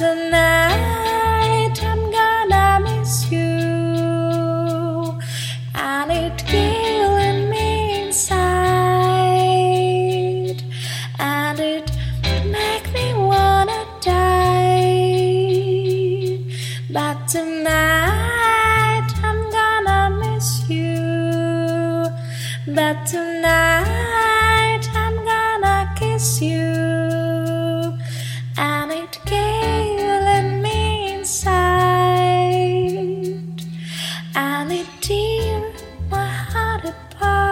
tonight I'm gonna miss you, and it killing me inside, and it make me wanna die. But tonight I'm gonna miss you, but tonight I'm gonna kiss you, and it killing me inside, and it tear my heart apart.